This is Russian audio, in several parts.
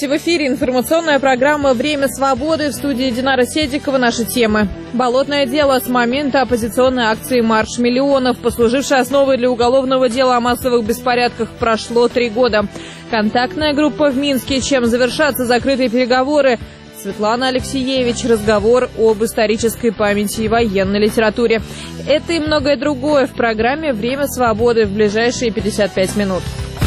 Здравствуйте, в эфире информационная программа «Время свободы», в студии Динара Седикова. Наши темы. Болотное дело с момента оппозиционной акции «Марш миллионов», послужившей основой для уголовного дела о массовых беспорядках, прошло 3 года. Контактная группа в Минске, чем завершатся закрытые переговоры. Светлана Алексеевич, разговор об исторической памяти и военной литературе. Это и многое другое в программе «Время свободы» в ближайшие 55 минут.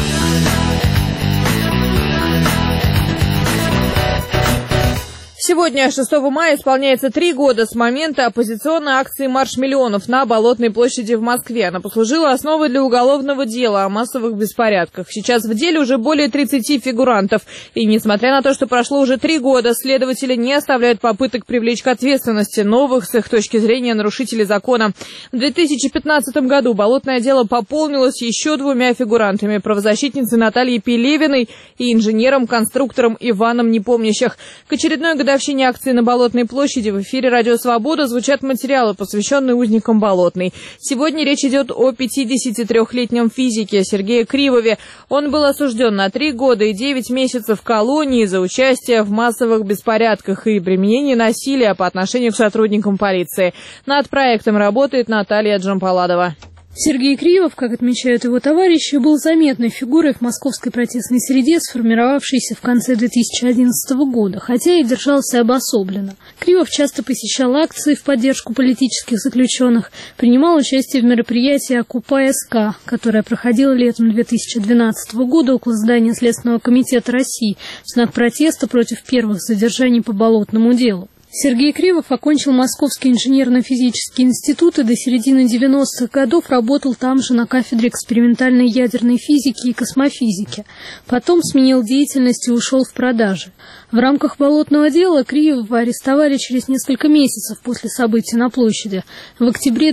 Сегодня, 6 мая, исполняется 3 года с момента оппозиционной акции «Марш миллионов» на Болотной площади в Москве. Она послужила основой для уголовного дела о массовых беспорядках. Сейчас в деле уже более 30 фигурантов. И несмотря на то, что прошло уже 3 года, следователи не оставляют попыток привлечь к ответственности новых, с их точки зрения, нарушителей закона. В 2015 году болотное дело пополнилось еще 2 фигурантами – правозащитницей Натальей Пелевиной и инженером-конструктором Иваном Непомнящих. К очередной годовщине акции на Болотной площади в эфире «Радио Свобода» звучат материалы, посвященные узникам Болотной. Сегодня речь идет о 53-летнем физике Сергее Кривове. Он был осужден на 3 года и 9 месяцев в колонии за участие в массовых беспорядках и применении насилия по отношению к сотрудникам полиции. Над проектом работает Наталья Джампаладова. Сергей Кривов, как отмечают его товарищи, был заметной фигурой в московской протестной среде, сформировавшейся в конце 2011 года, хотя и держался обособленно. Кривов часто посещал акции в поддержку политических заключенных, принимал участие в мероприятии «Окупай СК», которое проходило летом 2012 года около здания Следственного комитета России в знак протеста против первых задержаний по болотному делу. Сергей Кривов окончил Московский инженерно-физический институт и до середины 90-х годов работал там же на кафедре экспериментальной ядерной физики и космофизики. Потом сменил деятельность и ушел в продажи. В рамках болотного дела Кривова арестовали через несколько месяцев после событий на площади, в октябре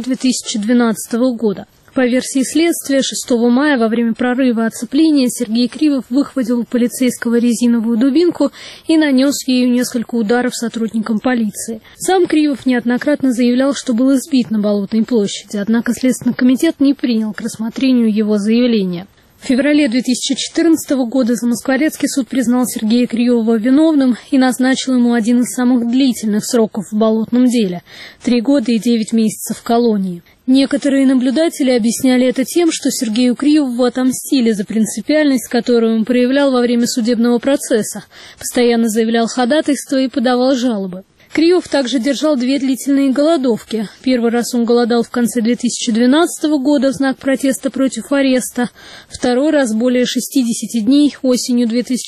2012 года. По версии следствия, 6 мая во время прорыва оцепления Сергей Кривов выхватил у полицейского резиновую дубинку и нанес ею несколько ударов сотрудникам полиции. Сам Кривов неоднократно заявлял, что был избит на Болотной площади, однако Следственный комитет не принял к рассмотрению его заявления. В феврале 2014 года Замоскворецкий суд признал Сергея Кривова виновным и назначил ему один из самых длительных сроков в болотном деле – 3 года и 9 месяцев в колонии. Некоторые наблюдатели объясняли это тем, что Сергею Кривову отомстили за принципиальность, которую он проявлял во время судебного процесса, постоянно заявлял ходатайство и подавал жалобы. Кривов также держал 2 длительные голодовки. Первый раз он голодал в конце 2012 года в знак протеста против ареста. Второй раз более 60 дней осенью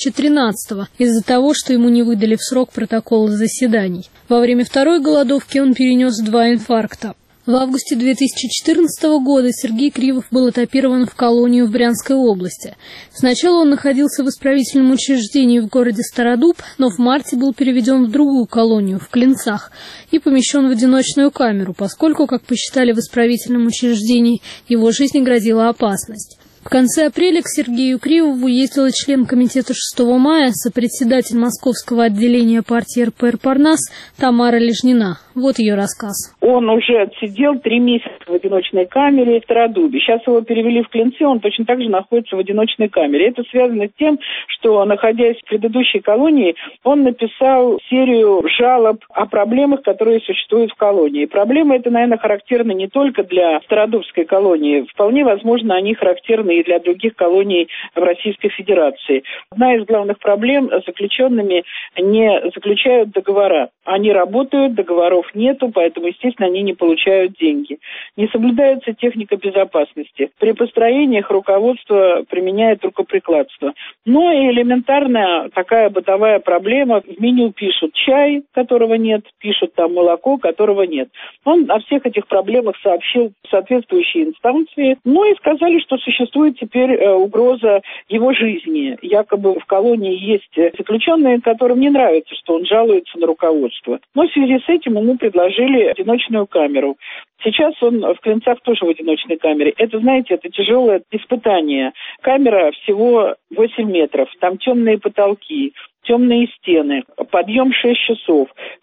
2013 из-за того, что ему не выдали в срок протоколы заседаний. Во время второй голодовки он перенес 2 инфаркта. В августе 2014 года Сергей Кривов был этапирован в колонию в Брянской области. Сначала он находился в исправительном учреждении в городе Стародуб, но в марте был переведен в другую колонию, в Клинцах, и помещен в одиночную камеру, поскольку, как посчитали в исправительном учреждении, его жизни грозила опасность. В конце апреля к Сергею Кривову ездила член комитета 6 мая, сопредседатель московского отделения партии РПР «Парнас» Тамара Лежнина. Вот ее рассказ. Он уже отсидел 3 месяца в одиночной камере в Стародубе. Сейчас его перевели в Клинцы, он точно так же находится в одиночной камере. Это связано с тем, что, находясь в предыдущей колонии, он написал серию жалоб о проблемах, которые существуют в колонии. Проблемы это, наверное, характерны не только для Стародубской колонии. Вполне возможно, они характерны и для других колоний в Российской Федерации. Одна из главных проблем – заключенными не заключают договора. Они работают, договоров нету, поэтому, естественно, они не получают деньги. Не соблюдается техника безопасности. При построениях руководство применяет рукоприкладство. Но и элементарная такая бытовая проблема. В меню пишут чай, которого нет, пишут там молоко, которого нет. Он о всех этих проблемах сообщил соответствующие инстанции, и сказали, что существует теперь угроза его жизни. Якобы в колонии есть заключенные, которым не нравится, что он жалуется на руководство. Но в связи с этим ему предложили одиночную камеру. Сейчас он в Клинцах тоже в одиночной камере. Это, знаете, это тяжелое испытание. Камера всего 8 метров, там темные потолки, темные стены, подъем 6 часов.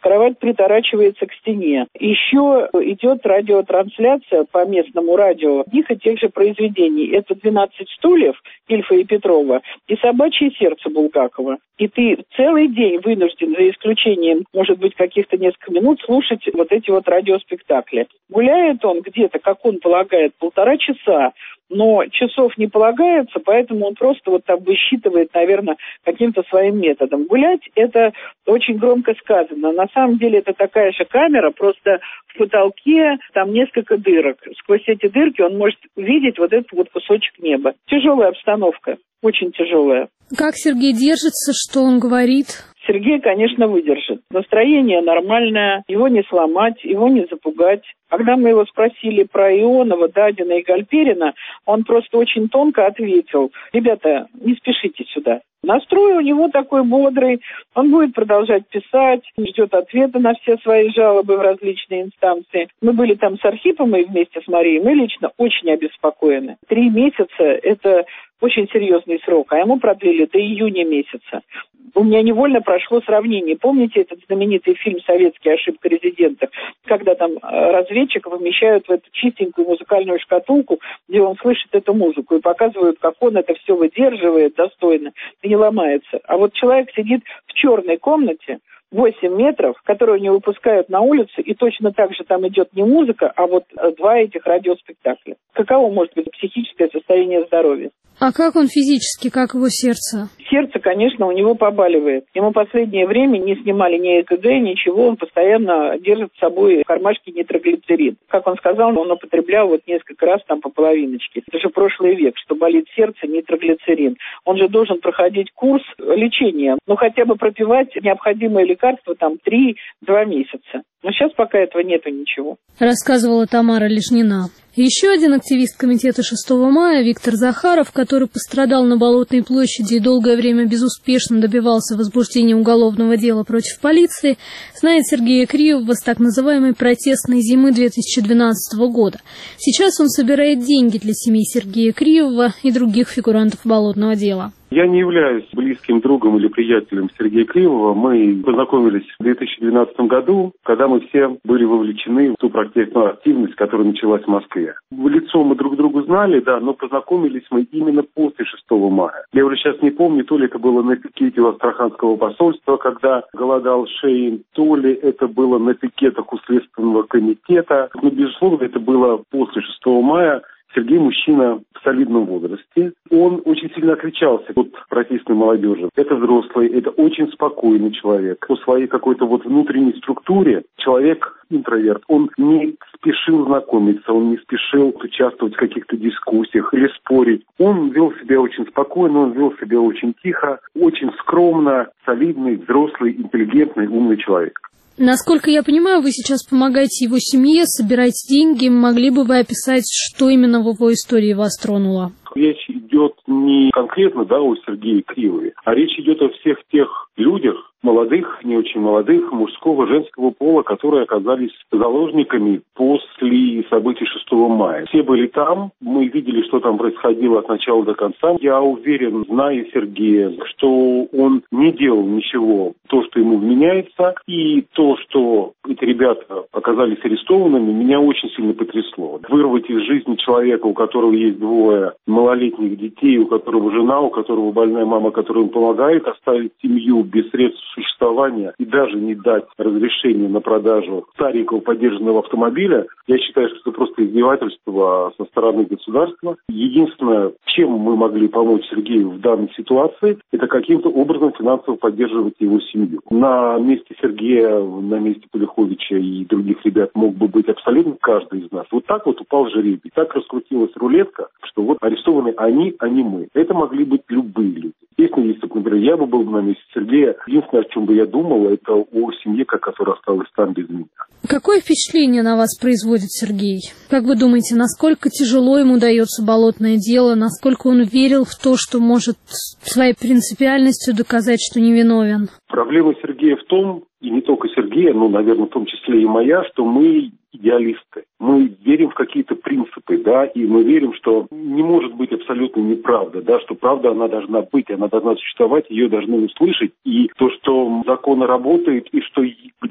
кровать приторачивается к стене. Еще идет радиотрансляция по местному радио одних и тех же произведений. Это «12 стульев» Ильфа и Петрова и «Собачье сердце» Булгакова. И ты целый день вынужден, за исключением, может быть, каких-то несколько минут, слушать вот эти вот радиоспектакли. Гуляет он где-то, как он полагает, 1,5 часа, но часов не полагается, поэтому он просто вот там высчитывает, наверное, каким-то своим методом. Гулять – это очень громко сказано. На самом деле это такая же камера, просто в потолке там несколько дырок. Сквозь эти дырки он может видеть вот этот вот кусочек неба. Тяжелая обстановка, очень тяжелая. Как Сергей держится, что он говорит? Сергей, конечно, выдержит. Настроение нормальное, его не сломать, его не запугать. Когда мы его спросили про Ионова, Дадина и Гальперина, он просто очень тонко ответил: ребята, не спешите сюда. Настрой у него такой бодрый, он будет продолжать писать, ждет ответа на все свои жалобы в различные инстанции. Мы были там с Архипом и вместе с Марией, мы лично очень обеспокоены. 3 месяца – это очень серьезный срок, а ему продлили до июня месяца. У меня невольно прошло сравнение. Помните этот знаменитый фильм «Советский. Ошибка резидента», когда там разведчика помещают в эту чистенькую музыкальную шкатулку, где он слышит эту музыку, и показывают, как он это все выдерживает достойно и не ломается. А вот человек сидит в черной комнате, 8 метров, которую не выпускают на улицу, и точно так же там идет не музыка, а вот 2 этих радиоспектакля. Каково может быть психическое состояние здоровья? А как он физически, как его сердце? Сердце, конечно, у него побаливает. Ему последнее время не снимали ни ЭКГ, ничего, он постоянно держит с собой в кармашке нитроглицерин. Как он сказал, он употреблял вот несколько раз там по половиночке. Это же прошлый век, что болит сердце, нитроглицерин. Он же должен проходить курс лечения, ну хотя бы пропивать необходимые лекарства там 3-2 месяца. Но сейчас пока этого нету ничего. Рассказывала Тамара Лежнина. Еще один активист комитета 6 мая, Виктор Захаров, который пострадал на Болотной площади и долгое время безуспешно добивался возбуждения уголовного дела против полиции, знает Сергея Криевова с так называемой протестной зимы 2012 года. Сейчас он собирает деньги для семей Сергея Криевова и других фигурантов болотного дела. Я не являюсь близким другом или приятелем Сергея Криевова. Мы познакомились в 2012 году, когда мы все были вовлечены в ту протестную активность, которая началась в Москве. В лицо мы друг другу знали, да, но познакомились мы именно после 6 мая. Я уже сейчас не помню, то ли это было на пикете у Астраханского посольства, когда голодал Шейн, то ли это было на пикетах у Следственного комитета. Но, безусловно, это было после 6 мая. Сергей мужчина в солидном возрасте. Он очень сильно отличался от протестной молодежи. Это взрослый, это очень спокойный человек. По своей какой-то вот внутренней структуре человек интроверт. Он не спешил знакомиться, он не спешил участвовать в каких-то дискуссиях или спорить. Он вел себя очень спокойно, он вел себя очень тихо, очень скромно, солидный, взрослый, интеллигентный, умный человек. Насколько я понимаю, вы сейчас помогаете его семье, собираете деньги. Могли бы вы описать, что именно в его истории вас тронуло? Речь идет не конкретно, о Сергее Криевове, а речь идет о всех тех людях, молодых, не очень молодых, мужского, женского пола, которые оказались заложниками после событий 6 мая. Все были там, мы видели, что там происходило от начала до конца. Я уверен, зная Сергея, что он не делал ничего, то, что ему вменяется, и то, что эти ребята оказались арестованными, меня очень сильно потрясло. Вырвать из жизни человека, у которого есть 2 малолетних детей, у которого жена, у которого больная мама, которая ему помогает, оставить семью без средств существования и даже не дать разрешение на продажу старенького подержанного автомобиля, я считаю, что это просто издевательство со стороны государства. Единственное, чем мы могли помочь Сергею в данной ситуации, это каким-то образом финансово поддерживать его семью. На месте Сергея, на месте Полиховича и других ребят мог бы быть абсолютно каждый из нас. Вот так вот упал жеребий, так раскрутилась рулетка, что вот арестованы они, а не мы. Это могли быть любые люди. Естественно, если бы, например, я был на месте Сергея, единственное, о чем бы я думал, это о семье, которая осталась там без меня. Какое впечатление на вас производит Сергей? Как вы думаете, насколько тяжело ему дается болотное дело, насколько он верил в то, что может своей принципиальностью доказать, что невиновен? Проблема Сергея в том, и не только Сергея, но, наверное, в том числе и моя, что мы идеалисты. Мы верим в какие-то принципы, и мы верим, что не может быть абсолютно неправда, что правда, она должна быть, она должна существовать, ее должны услышать, и то, что закон работает, и что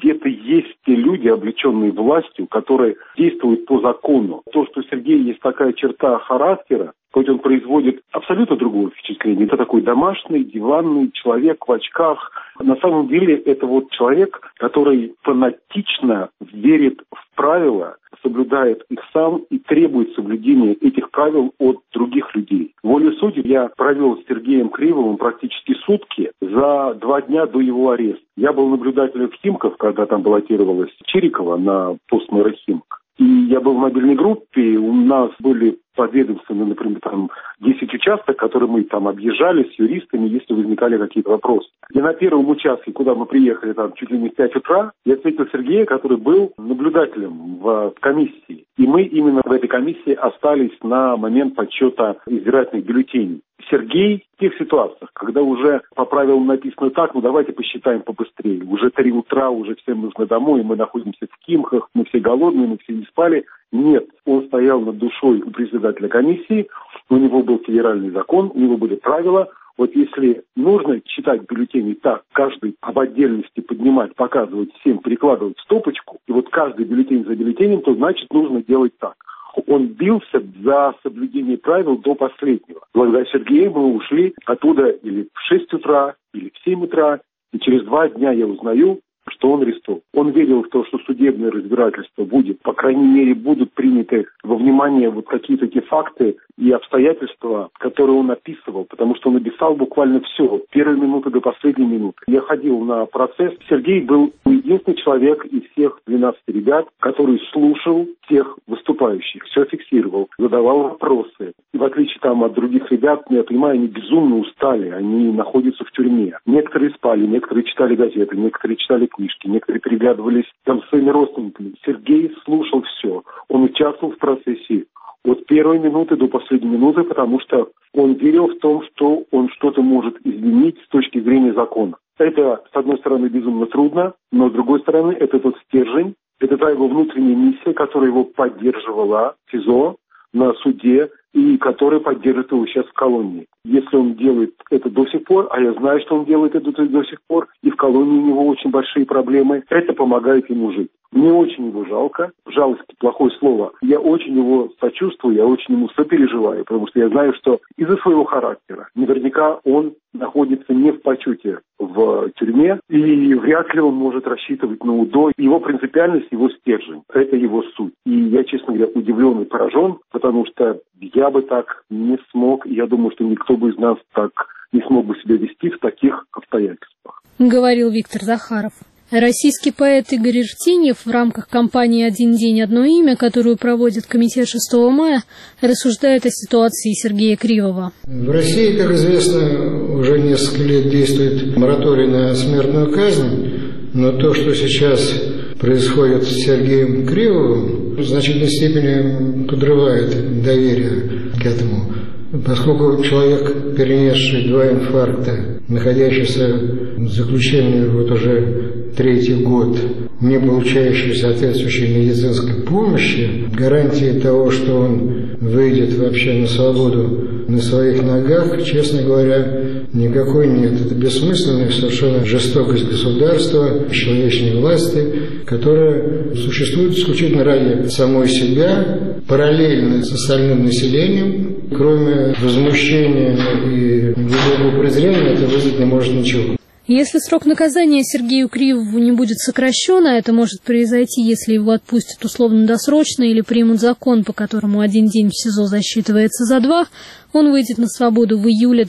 где-то есть те люди, облеченные властью, которые действуют по закону. То, что у Сергея есть такая черта характера, хоть он производит абсолютно другое впечатление. Это такой домашний, диванный человек в очках. На самом деле это вот человек, который фанатично верит в правила, соблюдает их сам и требует соблюдения этих правил от других людей. Волей судеб я провел с Сергеем Кривовым практически сутки за 2 дня до его ареста. Я был наблюдателем в Химках, когда там баллотировалась Чирикова на пост мэра Химок. И я был в мобильной группе, у нас были подведомственны, например, там 10 участков, которые мы там объезжали с юристами, если возникали какие-то вопросы. И на первом участке, куда мы приехали там чуть ли не в 5 утра, я встретил Сергея, который был наблюдателем в комиссии. И мы именно в этой комиссии остались на момент подсчета избирательных бюллетеней. Сергей в тех ситуациях, когда уже по правилам написано так, давайте посчитаем побыстрее. Уже 3 утра, уже всем нужно домой, мы находимся в Химках, мы все голодные, мы все не спали. Нет, он стоял над душой у председателя комиссии, у него был федеральный закон, у него были правила. Вот если нужно читать бюллетени так, каждый в отдельности поднимать, показывать всем, перекладывать в стопочку, и вот каждый бюллетень за бюллетенем, то значит нужно делать так. Он бился за соблюдение правил до последнего. Благодаря Сергею мы ушли оттуда или в 6 утра, или в 7 утра, и через 2 дня я узнаю, что он арестован. Он верил в то, что судебное разбирательство будет, по крайней мере, будут приняты во внимание вот какие-то те факты и обстоятельства, которые он описывал, потому что он написал буквально все, от первой минуты до последней минуты. Я ходил на процесс. Сергей был единственный человек из всех 12 ребят, который слушал всех выступающих, все фиксировал, задавал вопросы. И в отличие там от других ребят, я понимаю, они безумно устали, они находятся в тюрьме. Некоторые спали, некоторые читали газеты, некоторые читали книжки, некоторые переглядывались там с своими родственниками. Сергей слушал все. Он участвовал в процессе от первой минуты до последней минуты, потому что он верил в том, что он что-то может изменить с точки зрения закона. Это, с одной стороны, безумно трудно, но с другой стороны, это тот стержень, это та его внутренняя миссия, которая его поддерживала в СИЗО, на суде, и которая поддержит его сейчас в колонии. Если он делает это до сих пор, а я знаю, что он делает это до сих пор, и в колонии у него очень большие проблемы, это помогает ему жить. Мне очень его жалко, жалость – плохое слово. Я очень его сочувствую, я очень ему сопереживаю, потому что я знаю, что из-за своего характера наверняка он находится не в почете в тюрьме, и вряд ли он может рассчитывать на УДО. Его принципиальность, его стержень – это его суть. И я, честно говоря, удивлен и поражен, потому что я бы так не смог, и я думаю, что никто бы из нас так не смог бы себя вести в таких обстоятельствах. Говорил Виктор Захаров. Российский поэт Игорь Иртеньев в рамках кампании «Один день, одно имя», которую проводит комитет 6 мая, рассуждает о ситуации Сергея Кривова. В России, как известно, уже несколько лет действует мораторий на смертную казнь, но то, что сейчас происходит с Сергеем Кривовым, в значительной степени подрывает доверие к этому. Поскольку человек, перенесший 2 инфаркта, находящийся в заключении вот уже 3-й год, не получающий соответствующей медицинской помощи, гарантии того, что он выйдет вообще на свободу на своих ногах, честно говоря, никакой нет. Это бессмысленная совершенно жестокость государства, человечной власти, которая существует исключительно ради самой себя, параллельно с остальным населением. Кроме возмущения и глубокого презрения, это вызвать не может ничего. Если срок наказания Сергею Кривову не будет сокращен, а это может произойти, если его отпустят условно-досрочно или примут закон, по которому 1 день в СИЗО засчитывается за 2, он выйдет на свободу в июле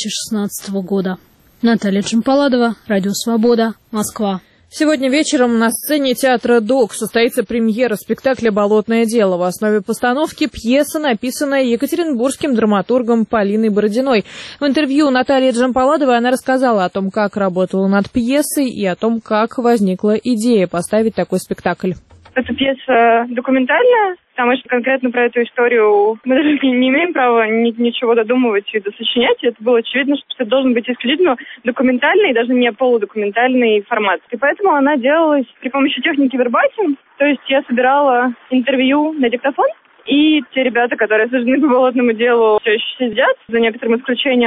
2016 года. Наталья Джампаладова, Радио Свобода, Москва. Сегодня вечером на сцене театра ДОК состоится премьера спектакля «Болотное дело». В основе постановки пьеса, написанная екатеринбургским драматургом Полиной Бородиной. В интервью Натальи Джампаладовой она рассказала о том, как работала над пьесой и о том, как возникла идея поставить такой спектакль. Эта пьеса документальная, потому что конкретно про эту историю мы даже не имеем права ничего додумывать и досочинять. Это было очевидно, что это должен быть исключительно документальный, даже не полудокументальный формат. И поэтому она делалась при помощи техники вербатим. То есть я собирала интервью на диктофон, и те ребята, которые осуждены по болотному делу, все еще сидят, за некоторым исключением.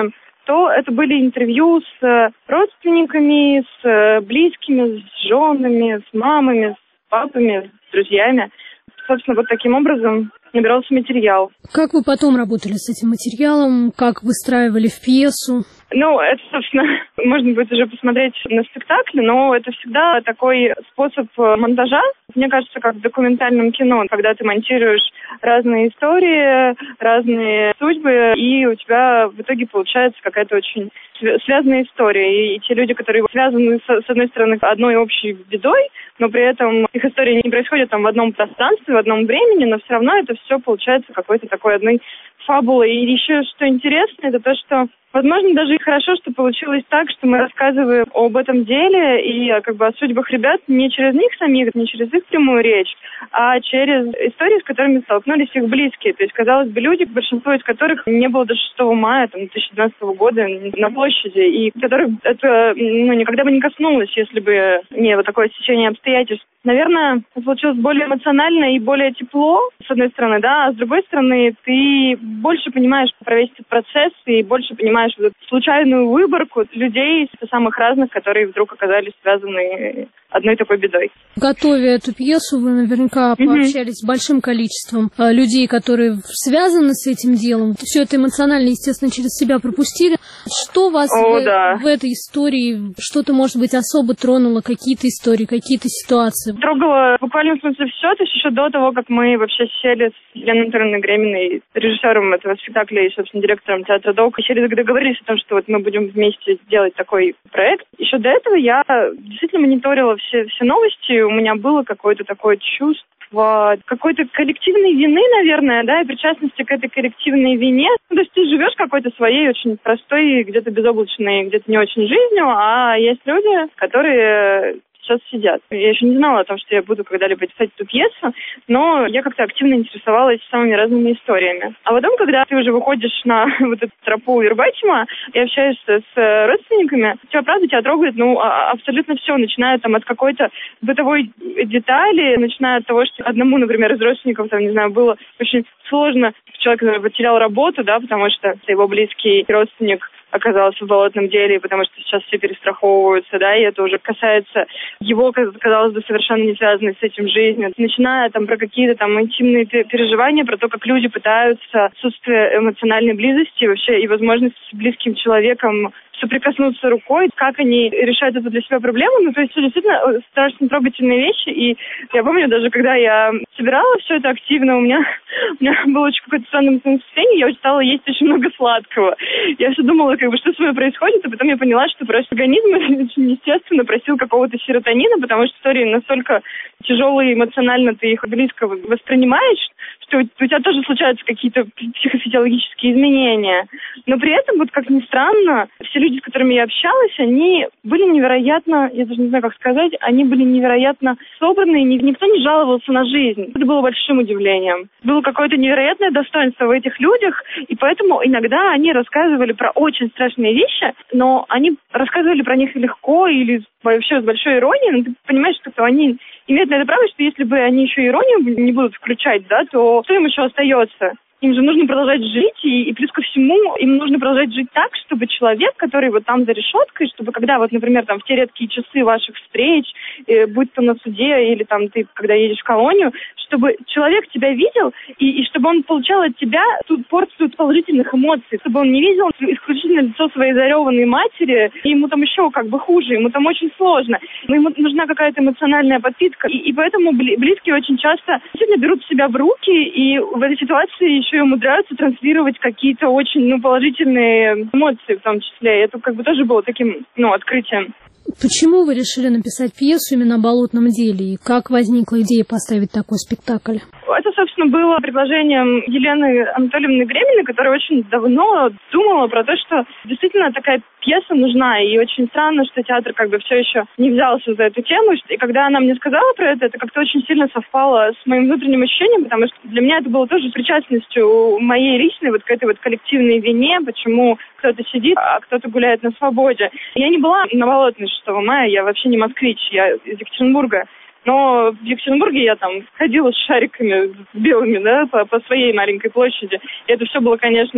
то это были интервью с родственниками, с близкими, с женами, с мамами, с папами, с друзьями. Собственно, вот таким образом набирался материал. Как вы потом работали с этим материалом? Как выстраивали в пьесу? Ну, это, собственно, можно будет уже посмотреть на спектакле, но это всегда такой способ монтажа. Мне кажется, как в документальном кино, когда ты монтируешь разные истории, разные судьбы, и у тебя в итоге получается какая-то очень связанная история. И те люди, которые связаны, с одной стороны, одной общей бедой, но при этом их история не происходит там в одном пространстве, в одном времени, но все равно это все получается какой-то такой одной фабулой. И еще что интересно, это то, что, возможно, даже и хорошо, что получилось так, что мы рассказываем об этом деле и как бы о судьбах ребят не через них самих, не через их прямую речь, а через истории, с которыми столкнулись их близкие. То есть, казалось бы, люди, большинство из которых не было до 6 мая 2012 года на площади, и которых это никогда бы не коснулось, если бы не вот такое стечение обстоятельств. Наверное, получилось более эмоционально и более тепло, с одной стороны, да, а с другой стороны, ты больше понимаешь про весь этот процесс и больше понимаешь вот эту случайную выборку людей самых разных, которые вдруг оказались связаны одной такой бедой. Готовя эту пьесу, вы наверняка пообщались с большим количеством людей, которые связаны с этим делом. Все это эмоционально, естественно, через себя пропустили. Что вас в этой истории, что-то, может быть, особо тронуло, какие-то истории, какие-то ситуации? Трогало буквально в смысле все, то есть еще до того, как мы вообще сели с Еленой Анатольевной Греминой, режиссером этого спектакля и, собственно, директором театра ДОК, сели, договорились о том, что вот мы будем вместе делать такой проект. Еще до этого я действительно мониторила все новости, у меня было какое-то такое чувство какой-то коллективной вины, наверное, да, и причастности к этой коллективной вине. То есть ты живешь какой-то своей очень простой, где-то безоблачной, где-то не очень жизнью, а есть люди, которые сейчас сидят. Я еще не знала о том, что я буду когда-либо писать эту пьесу, но я как-то активно интересовалась самыми разными историями. А потом, когда ты уже выходишь на вот эту тропу Вербатима и общаешься с родственниками, тебя трогает, абсолютно все, начиная там от какой-то бытовой детали, начиная от того, что одному, например, из родственников, там, не знаю, было очень сложно, человек потерял работу, да, потому что его близкий родственник оказался в болотном деле, потому что сейчас все перестраховываются, да, и это уже касается его, казалось бы, совершенно не связанной с этим жизнью. Начиная там про какие-то там интимные переживания, про то, как люди пытаются отсутствие эмоциональной близости вообще и возможности с близким человеком соприкоснуться рукой, как они решают эту для себя проблему. То есть это действительно страшно трогательные вещи. И я помню, даже когда я собирала все это активно, у меня было очень какое-то странное состояние, я стала есть очень много сладкого. Я все думала, что с вами происходит, а потом я поняла, что просто организм очень естественно просил какого-то серотонина, потому что истории настолько тяжелые эмоционально, ты их близко воспринимаешь, что у тебя тоже случаются какие-то психофизиологические изменения. Но при этом, вот как ни странно, все люди, с которыми я общалась, они были невероятно, я даже не знаю, как сказать, они были невероятно собраны, никто не жаловался на жизнь. Это было большим удивлением. Было какое-то невероятное достоинство в этих людях, и поэтому иногда они рассказывали про очень страшные вещи, но они рассказывали про них легко или вообще с большой иронией, но ты понимаешь, что они имеют на это право, что если бы они еще иронию не будут включать, да, то что им еще остается? Им же нужно продолжать жить, и плюс ко всему им нужно продолжать жить так, чтобы человек, который вот там за решеткой, чтобы когда вот, например, там в те редкие часы ваших встреч, будь то на суде или там ты, когда едешь в колонию, чтобы человек тебя видел, и чтобы он получал от тебя ту порцию положительных эмоций, чтобы он не видел исключительно лицо своей зареванной матери, и ему там еще как бы хуже, ему там очень сложно, но ему нужна какая-то эмоциональная подпитка, и поэтому близкие очень часто действительно берут себя в руки, и в этой ситуации еще и умудряются транслировать какие-то очень положительные эмоции в том числе. Это как бы тоже было таким открытием. Почему вы решили написать пьесу именно о болотном деле? И как возникла идея поставить такой спектакль? Это, собственно, было предложением Елены Анатольевны Греминой, которая очень давно думала про то, что действительно такая пьеса нужна. И очень странно, что театр как бы все еще не взялся за эту тему. И когда она мне сказала про это как-то очень сильно совпало с моим внутренним ощущением, потому что для меня это было тоже причастностью моей личной вот к этой вот коллективной вине, почему кто-то сидит, а кто-то гуляет на свободе. Я не была на Болотной 6 мая, я вообще не москвич, я из Екатеринбурга. Но в Екатеринбурге я там ходила с шариками белыми, да, по своей маленькой площади. И это все было, конечно,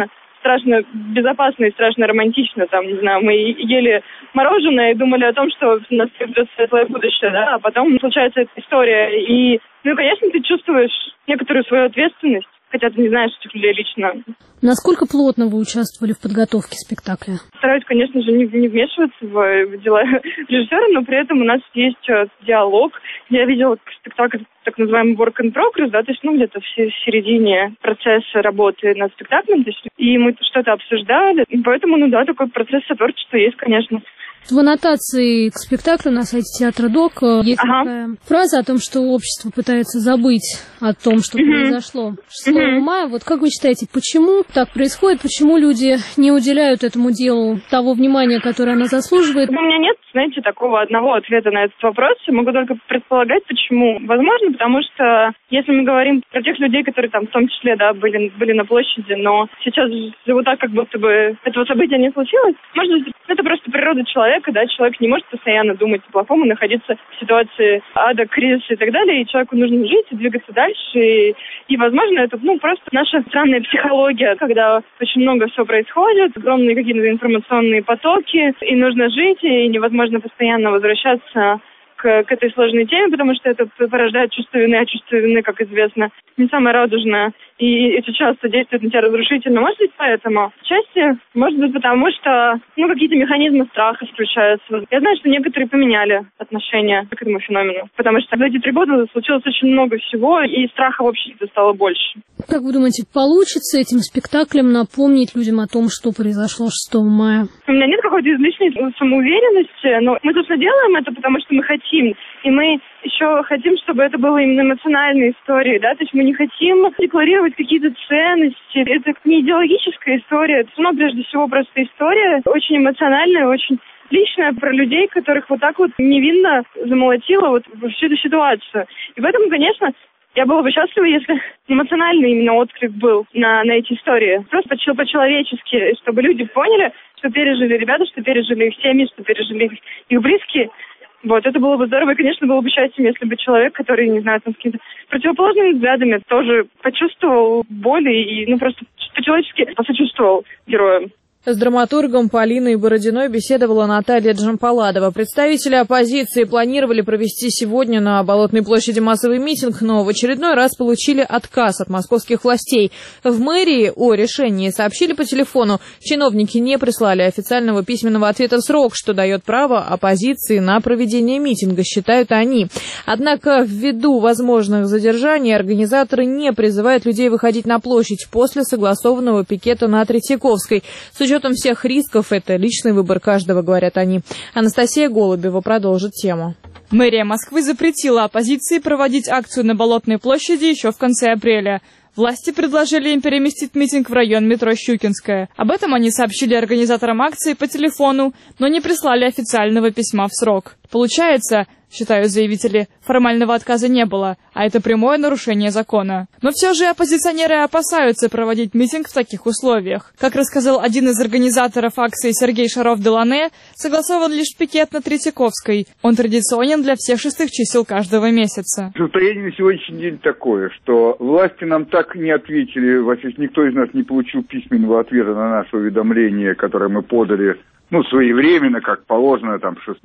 страшно безопасно и страшно романтично. Там, не знаю, мы ели мороженое и думали о том, что у нас придет светлое будущее, да, а потом случается эта история. И, конечно, ты чувствуешь некоторую свою ответственность, хотя ты не знаешь этих людей лично. Насколько плотно вы участвовали в подготовке спектакля? Стараюсь, конечно же, не вмешиваться в дела режиссера, но при этом у нас есть диалог. Я видела спектакль, так называемый work in progress, да, то есть, где-то в середине процесса работы над спектаклем, то есть, и мы что-то обсуждали, и поэтому, такой процесс сотворчества есть, конечно. В аннотации к спектаклю на сайте Театра ДОК есть такая фраза о том, что общество пытается забыть о том, что произошло 6 мая. Вот как вы считаете, почему так происходит? Почему люди не уделяют этому делу того внимания, которое оно заслуживает? У меня нет, знаете, такого одного ответа на этот вопрос. Я могу только предполагать, почему. Возможно, потому что если мы говорим про тех людей, которые там в том числе, да, были на площади, но сейчас живут так, как будто бы этого события не случилось, может быть, это просто природа человека. Да, человек не может постоянно думать о плохом и находиться в ситуации ада, кризиса и так далее, и человеку нужно жить и двигаться дальше, и возможно, это, просто наша странная психология, когда очень много всего происходит, огромные какие-то информационные потоки, и нужно жить, и невозможно постоянно возвращаться к этой сложной теме, потому что это порождает чувство вины, а чувство вины, как известно, не самое радужное, и это часто действует на тебя разрушительно. Может быть, поэтому? Отчасти, может быть, потому что, какие-то механизмы страха включаются. Я знаю, что некоторые поменяли отношение к этому феномену, потому что за эти 3 года случилось очень много всего, и страха в обществе стало больше. Как вы думаете, получится этим спектаклем напомнить людям о том, что произошло 6 мая? У меня нет какой-то излишней самоуверенности, но мы, собственно, делаем это, потому что мы хотим. И мы еще хотим, чтобы это было именно эмоциональной историей, да, то есть мы не хотим декларировать какие-то ценности. Это не идеологическая история, это прежде всего просто история, очень эмоциональная, очень личная, про людей, которых вот так вот невинно замолотило вот всю эту ситуацию. И поэтому, конечно, я была бы счастлива, если эмоциональный именно отклик был на эти истории. Просто по-человечески, чтобы люди поняли, что пережили ребята, что пережили их семьи, что пережили их близкие. Вот, это было бы здорово, и, конечно, было бы счастьем, если бы человек, который, не знаю, там, с какими-то противоположными взглядами, тоже почувствовал боль и, просто по-человечески посочувствовал героям. С драматургом Полиной Бородиной беседовала Наталья Джампаладова. Представители оппозиции планировали провести сегодня на Болотной площади массовый митинг, но в очередной раз получили отказ от московских властей. В мэрии о решении сообщили по телефону. Чиновники не прислали официального письменного ответа в срок, что дает право оппозиции на проведение митинга, считают они. Однако ввиду возможных задержаний организаторы не призывают людей выходить на площадь после согласованного пикета на Третьяковской. С учетом всех рисков, это личный выбор каждого, говорят они. Анастасия Голубева продолжит тему. Мэрия Москвы запретила оппозиции проводить акцию на Болотной площади еще в конце апреля. Власти предложили им переместить митинг в район метро Щукинская. Об этом они сообщили организаторам акции по телефону, но не прислали официального письма в срок. Получается, считают заявители, формального отказа не было, а это прямое нарушение закона. Но все же оппозиционеры опасаются проводить митинг в таких условиях. Как рассказал один из организаторов акции Сергей Шаров-Делане, согласован лишь пикет на Третьяковской. Он традиционен для всех 6 чисел каждого месяца. Состояние на сегодняшний день такое, что власти нам так не ответили, вообще никто из нас не получил письменного ответа на наше уведомление, которое мы подали своевременно, как положено,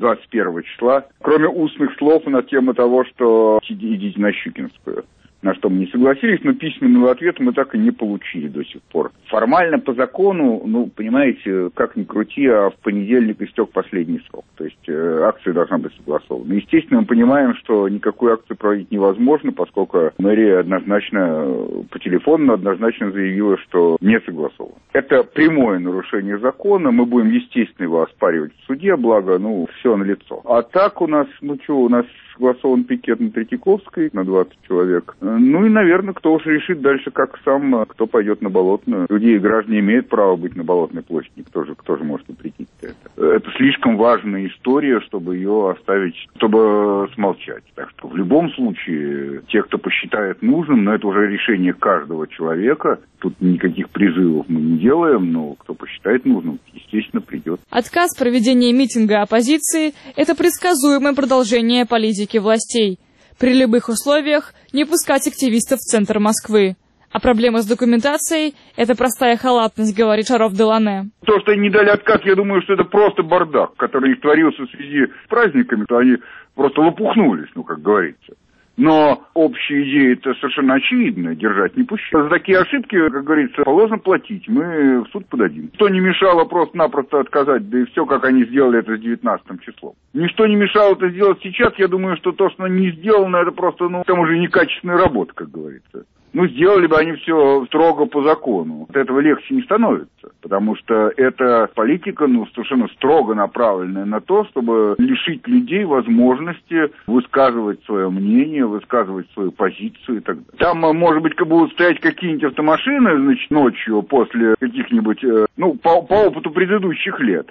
21 числа, кроме устных слов на тему того, что идите на Щукинскую. На что мы не согласились, но письменного ответа мы так и не получили до сих пор. Формально по закону, понимаете, как ни крути, а в понедельник истек последний срок. То есть акция должна быть согласована. Естественно, мы понимаем, что никакую акцию проводить невозможно, поскольку мэрия однозначно по телефону однозначно заявила, что не согласовано. Это прямое нарушение закона, мы будем, естественно, его оспаривать в суде, благо, все налицо. А так у нас, у нас согласован пикет на Третьяковской на 20 человек. И, наверное, кто уж решит дальше, как сам, кто пойдет на Болотную. Люди и граждане имеют право быть на Болотной площади. Кто же может запретить это? Это слишком важная история, чтобы ее оставить, чтобы смолчать. Так что в любом случае, те, кто посчитает нужным, но это уже решение каждого человека. Тут никаких призывов мы не делаем, но кто посчитает нужным, естественно, придет. Отказ проведения митинга оппозиции – это предсказуемое продолжение политики властей. При любых условиях не пускать активистов в центр Москвы. А проблема с документацией – это простая халатность, говорит Шаров Делане. То, что они не дали отказ, я думаю, что это просто бардак, который их творился в связи с праздниками, то они просто лопухнулись, как говорится. Но общая идея это совершенно очевидная, держать не пущать. За такие ошибки, как говорится, положено платить, мы в суд подадим. Что не мешало просто-напросто отказать, да и все, как они сделали это с 19 числом. Ничто не мешало это сделать сейчас, я думаю, что то, что не сделано, это просто, там уже некачественная работа, как говорится. Сделали бы они все строго по закону. От этого легче не становится, потому что эта политика, совершенно строго направленная на то, чтобы лишить людей возможности высказывать свое мнение, высказывать свою позицию и так далее. Там, может быть, будут стоять какие-нибудь автомашины, ночью после каких-нибудь, по опыту предыдущих лет.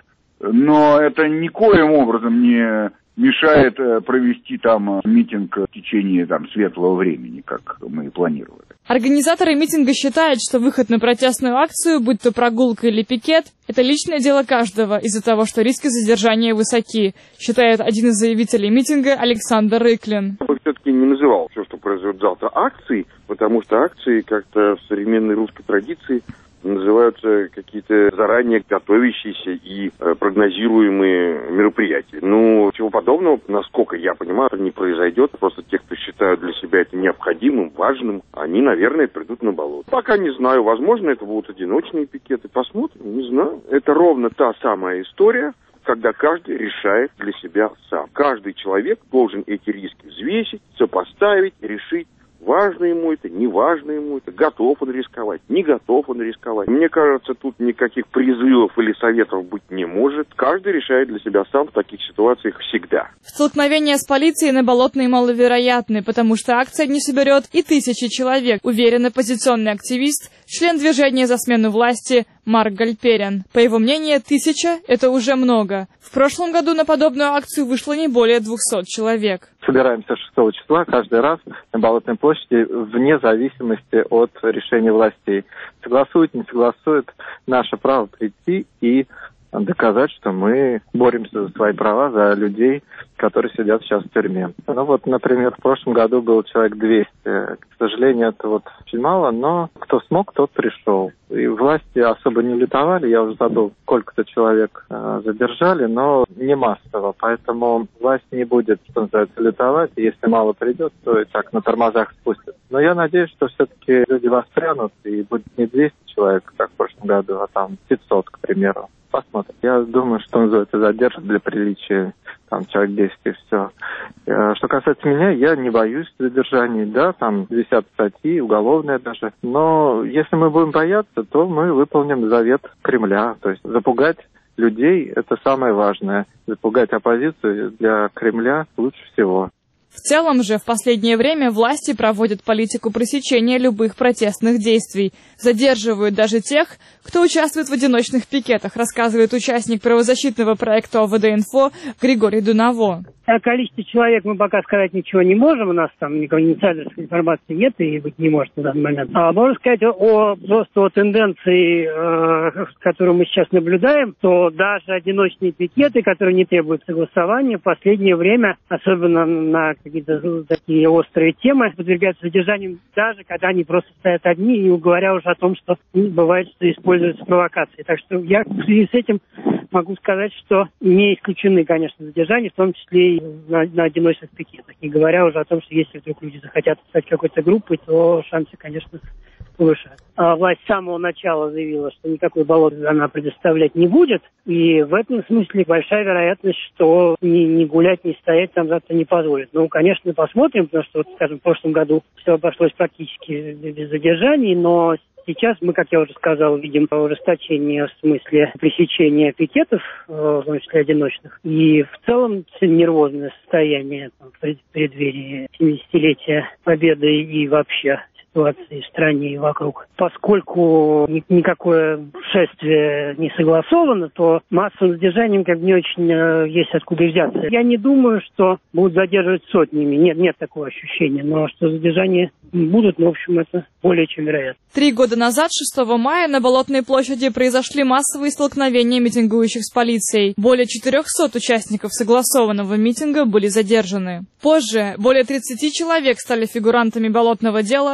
Но это никоим образом не мешает провести там митинг в течение светлого времени, как мы и планировали. Организаторы митинга считают, что выход на протестную акцию, будь то прогулка или пикет, это личное дело каждого из-за того, что риски задержания высоки, считает один из заявителей митинга Александр Рыклин. Я бы все-таки не называл все, что произойдет завтра, акцией, потому что акции как-то в современной русской традиции называются какие-то заранее готовящиеся и прогнозируемые мероприятия. Чего подобного, насколько я понимаю, это не произойдет. Просто те, кто считают для себя это необходимым, важным, они, наверное, придут на болото. Пока не знаю, возможно, это будут одиночные пикеты. Посмотрим, не знаю. Это ровно та самая история, когда каждый решает для себя сам. Каждый человек должен эти риски взвесить, сопоставить, решить. Важно ему это, не важно ему это, готов он рисковать, не готов он рисковать. Мне кажется, тут никаких призывов или советов быть не может. Каждый решает для себя сам в таких ситуациях всегда. Столкновения с полицией на Болотной маловероятны, потому что акция не соберет и 1000 человек, уверен оппозиционный активист, член движения за смену власти Марк Гальперин. По его мнению, 1000 – это уже много. В прошлом году на подобную акцию вышло не более 200 человек. Собираемся 6 числа каждый раз на Болотной площади вне зависимости от решения властей. Согласуют, не согласуют, наше право прийти и доказать, что мы боремся за свои права, за людей, которые сидят сейчас в тюрьме. Например, в прошлом году было человек 200. К сожалению, это очень мало, но кто смог, тот пришел. И власти особо не лютовали, я уже забыл, сколько-то человек задержали, но не массово. Поэтому власть не будет, что называется, лютовать. И если мало придет, то и так на тормозах спустят. Но я надеюсь, что все-таки люди воспрянут, и будет не 200 человек, как в прошлом году, а 500, к примеру. Посмотрим. Я думаю, что называется, задержат для приличия, человек 10 и все. Что касается меня, я не боюсь задержаний, да, висят статьи, уголовные даже. Но если мы будем бояться, то мы выполним завет Кремля, то есть запугать людей – это самое важное. Запугать оппозицию для Кремля лучше всего. В целом же в последнее время власти проводят политику пресечения любых протестных действий. Задерживают даже тех, кто участвует в одиночных пикетах, рассказывает участник правозащитного проекта ОВД-Инфо Григорий Дунаво. О количестве человек мы пока сказать ничего не можем, у нас никакой инициаторской информации нет и быть не может на данный момент. Можно сказать просто о тенденции, которую мы сейчас наблюдаем, то даже одиночные пикеты, которые не требуют согласования, в последнее время, особенно на какие-то такие острые темы, подвергаются задержаниям, даже когда они просто стоят одни, не говоря уже о том, что бывает, что используются провокации. Так что я в связи с этим могу сказать, что не исключены, конечно, задержания, в том числе и на одиночных пикетах. Не говоря уже о том, что если вдруг люди захотят стать какой-то группой, то шансы, конечно, повышаются. Власть с самого начала заявила, что никакой болота она предоставлять не будет. И в этом смысле большая вероятность, что ни гулять, ни стоять там завтра не позволят. Конечно, посмотрим, потому что, скажем, в прошлом году все обошлось практически без задержаний, но сейчас мы, как я уже сказал, видим ужесточение в смысле пресечения пикетов, в том числе одиночных. И в целом нервозное состояние в преддверии 70-летия Победы и вообще ситуации в стране и вокруг. Поскольку никакое шествие не согласовано, то массовым задержанием не очень есть откуда взяться. Я не думаю, что будут задерживать сотнями. Нет такого ощущения. Но что задержания будут, в общем, это более чем вероятно. 3 года назад, 6 мая, на Болотной площади произошли массовые столкновения митингующих с полицией. Более 400 участников согласованного митинга были задержаны. Позже более 30 человек стали фигурантами болотного дела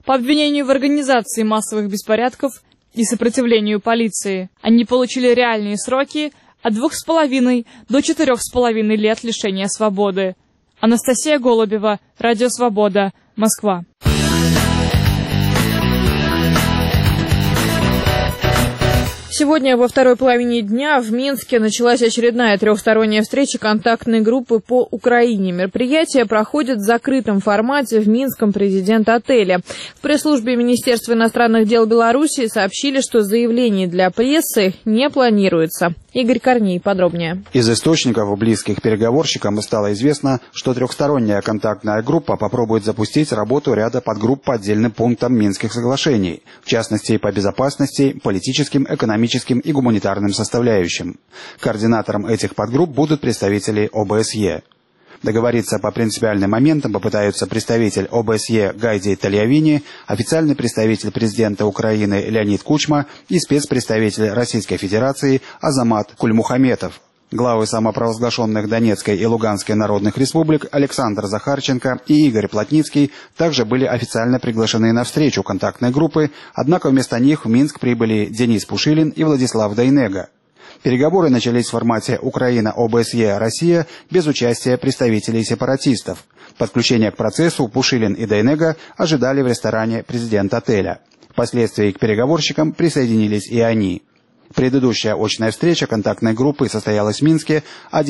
по обвинению в организации массовых беспорядков и сопротивлению полиции. Они получили реальные сроки от 2,5 до 4,5 лет лишения свободы. Анастасия Голубева, Радио Свобода, Москва. Сегодня во второй половине дня в Минске началась очередная трехсторонняя встреча контактной группы по Украине. Мероприятие проходит в закрытом формате в Минском президент-отеле. В пресс-службе Министерства иностранных дел Беларуси сообщили, что заявлений для прессы не планируется. Игорь Корней подробнее. Из источников, близких переговорщикам, стало известно, что трехсторонняя контактная группа попробует запустить работу ряда подгрупп по отдельным пунктам Минских соглашений, в частности по безопасности, политическим, экономическим и гуманитарным составляющим. Координатором этих подгрупп будут представители ОБСЕ. Договориться по принципиальным моментам попытаются представитель ОБСЕ Гайди Тальявини, официальный представитель президента Украины Леонид Кучма и спецпредставитель Российской Федерации Азамат Кульмухаметов. Главы самопровозглашенных Донецкой и Луганской народных республик Александр Захарченко и Игорь Плотницкий также были официально приглашены на встречу контактной группы, однако вместо них в Минск прибыли Денис Пушилин и Владислав Дейнега. Переговоры начались в формате Украина-ОБСЕ-Россия без участия представителей сепаратистов. Подключение к процессу Пушилин и Дейнега ожидали в ресторане президент-отеля. Впоследствии к переговорщикам присоединились и они. Предыдущая очная встреча контактной группы состоялась в Минске